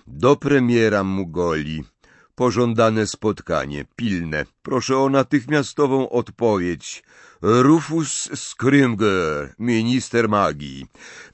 Do premiera Mugoli. Pożądane spotkanie, pilne. Proszę o natychmiastową odpowiedź. Rufus Scrimger, minister magii.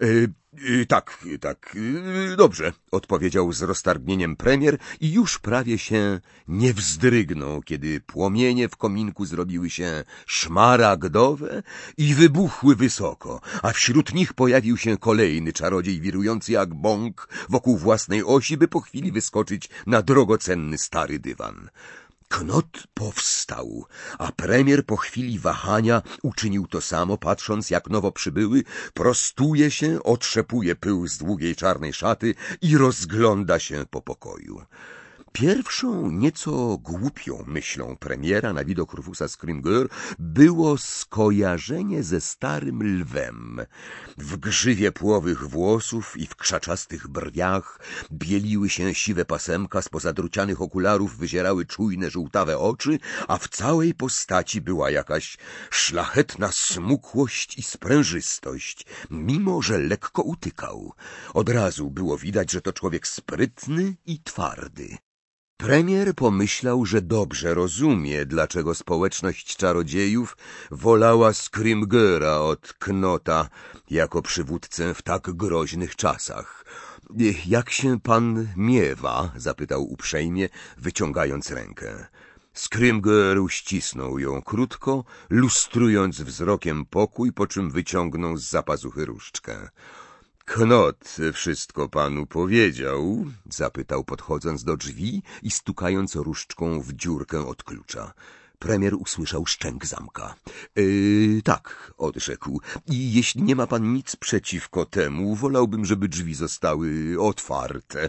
Tak, dobrze, odpowiedział z roztargnieniem premier i już prawie się nie wzdrygnął, kiedy płomienie w kominku zrobiły się szmaragdowe i wybuchły wysoko, a wśród nich pojawił się kolejny czarodziej wirujący jak bąk wokół własnej osi, by po chwili wyskoczyć na drogocenny stary dywan. Knot powstał, a premier po chwili wahania uczynił to samo, patrząc jak nowo przybyły, prostuje się, otrzepuje pył z długiej czarnej szaty i rozgląda się po pokoju. Pierwszą, nieco głupią myślą premiera na widok Rufusa Scrimger było skojarzenie ze starym lwem. W grzywie płowych włosów i w krzaczastych brwiach bieliły się siwe pasemka, spoza drucianych okularów wyzierały czujne, żółtawe oczy, a w całej postaci była jakaś szlachetna smukłość i sprężystość, mimo że lekko utykał. Od razu było widać, że to człowiek sprytny i twardy. Premier pomyślał, że dobrze rozumie, dlaczego społeczność czarodziejów wolała Scrimgera od Knota jako przywódcę w tak groźnych czasach. Jak się pan miewa? Zapytał uprzejmie, wyciągając rękę. Scrimger uścisnął ją krótko, lustrując wzrokiem pokój, po czym wyciągnął z zapazuchy różdżkę. Knot wszystko panu powiedział? Zapytał, podchodząc do drzwi i stukając różdżką w dziurkę od klucza. Premier usłyszał szczęk zamka. Tak, odrzekł. I jeśli nie ma pan nic przeciwko temu, wolałbym, żeby drzwi zostały otwarte.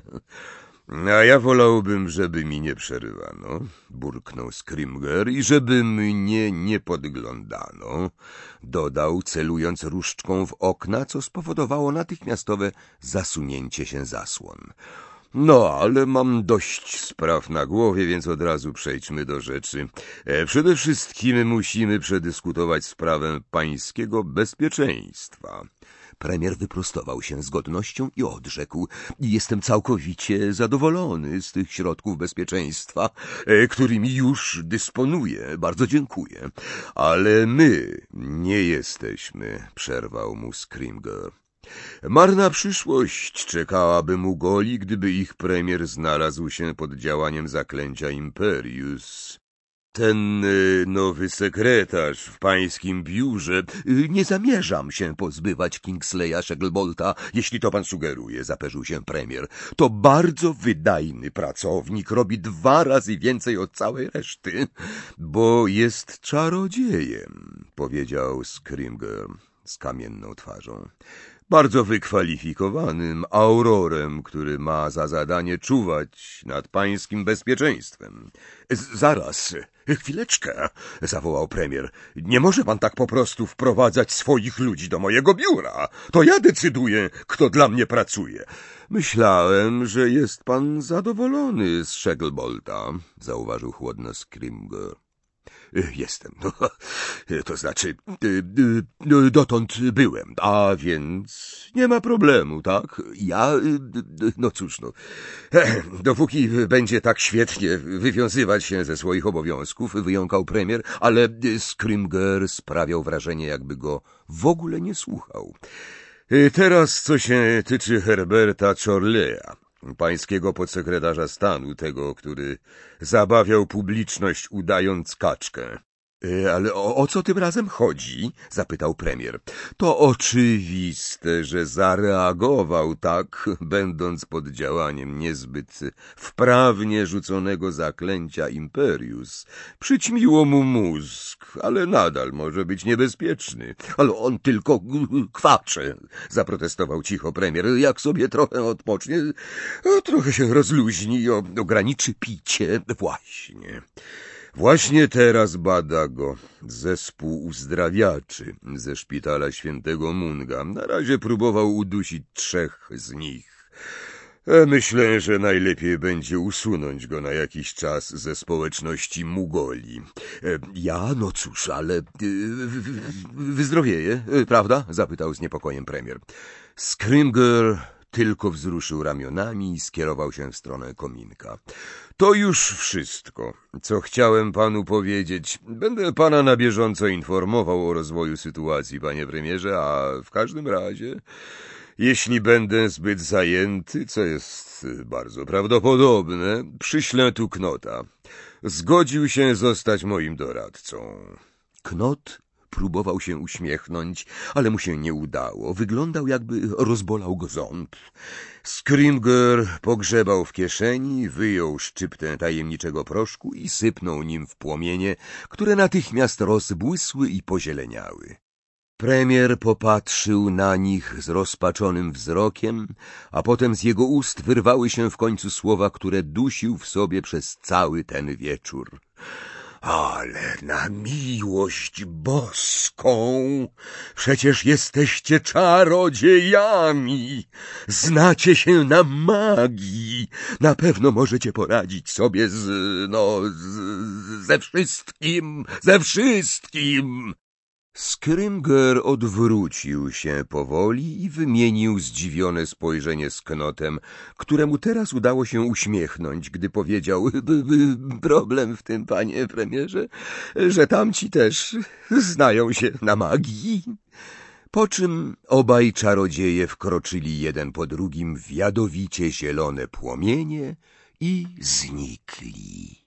A ja wolałbym, żeby mi nie przerywano, burknął Scrimger, i żeby mnie nie podglądano, dodał, celując różdżką w okna, co spowodowało natychmiastowe zasunięcie się zasłon. No, ale mam dość spraw na głowie, więc od razu przejdźmy do rzeczy. Przede wszystkim musimy przedyskutować sprawę pańskiego bezpieczeństwa. Premier wyprostował się z godnością i odrzekł: jestem całkowicie zadowolony z tych środków bezpieczeństwa, którymi już dysponuję. Bardzo dziękuję. Ale my nie jesteśmy, przerwał mu Scrimger. Marna przyszłość czekałaby Mugoli, gdyby ich premier znalazł się pod działaniem zaklęcia Imperius. Ten nowy sekretarz w pańskim biurze... Nie zamierzam się pozbywać Kingsleya Shacklebolta, jeśli to pan sugeruje, zaperzył się premier. To bardzo wydajny pracownik, robi 2 razy więcej od całej reszty, bo jest czarodziejem, powiedział Scrimger z kamienną twarzą. Bardzo wykwalifikowanym aurorem, który ma za zadanie czuwać nad pańskim bezpieczeństwem. Zaraz, chwileczkę, zawołał premier. Nie może pan tak po prostu wprowadzać swoich ludzi do mojego biura. To ja decyduję, kto dla mnie pracuje. Myślałem, że jest pan zadowolony z Shacklebolta, zauważył chłodno Scrimger. Jestem, to znaczy, dotąd byłem, a więc nie ma problemu, tak? No cóż, dopóki będzie tak świetnie wywiązywać się ze swoich obowiązków, wyjąkał premier, ale Scrimger sprawiał wrażenie, jakby go w ogóle nie słuchał. Teraz co się tyczy Herberta Chorleya, pańskiego podsekretarza stanu, tego, który zabawiał publiczność udając kaczkę. Ale o co tym razem chodzi? Zapytał premier. To oczywiste, że zareagował tak, będąc pod działaniem niezbyt wprawnie rzuconego zaklęcia Imperius. Przyćmiło mu mózg, ale nadal może być niebezpieczny. Ale on tylko kwacze, zaprotestował cicho premier. Jak sobie trochę odpocznie, trochę się rozluźni i ograniczy picie. Właśnie teraz bada go zespół uzdrawiaczy ze szpitala świętego Munga. Na razie próbował udusić 3 z nich. Myślę, że najlepiej będzie usunąć go na jakiś czas ze społeczności Mugoli. No cóż, ale wyzdrowieje, prawda? Zapytał z niepokojem premier. Scrimger tylko wzruszył ramionami i skierował się w stronę kominka. To już wszystko, co chciałem panu powiedzieć. Będę pana na bieżąco informował o rozwoju sytuacji, panie premierze, a w każdym razie, jeśli będę zbyt zajęty, co jest bardzo prawdopodobne, przyślę tu Knota. Zgodził się zostać moim doradcą. Knot próbował się uśmiechnąć, ale mu się nie udało. Wyglądał, jakby rozbolał go ząb. Scrimger pogrzebał w kieszeni, wyjął szczyptę tajemniczego proszku i sypnął nim w płomienie, które natychmiast rozbłysły i pozieleniały. Premier popatrzył na nich zrozpaczonym wzrokiem, a potem z jego ust wyrwały się w końcu słowa, które dusił w sobie przez cały ten wieczór. Ale na miłość boską! Przecież jesteście czarodziejami! Znacie się na magii! Na pewno możecie poradzić sobie ze wszystkim! Ze wszystkim! Scrimger odwrócił się powoli i wymienił zdziwione spojrzenie z Knotem, któremu teraz udało się uśmiechnąć, gdy powiedział: problem w tym, panie premierze, że tamci też znają się na magii. Po czym obaj czarodzieje wkroczyli jeden po drugim w jadowicie zielone płomienie i znikli.